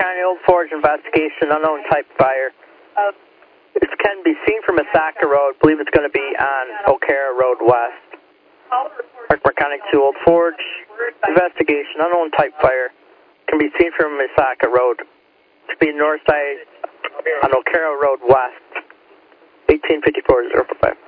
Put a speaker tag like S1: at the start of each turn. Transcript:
S1: County Old Forge investigation, unknown type fire. It can be seen from Misaka Road. I believe it's going to be on O'Cara Road West. Park County 2 Old Forge investigation, unknown type fire. Can be seen from Misaka Road. To be north side on O'Cara Road West. 1854-045.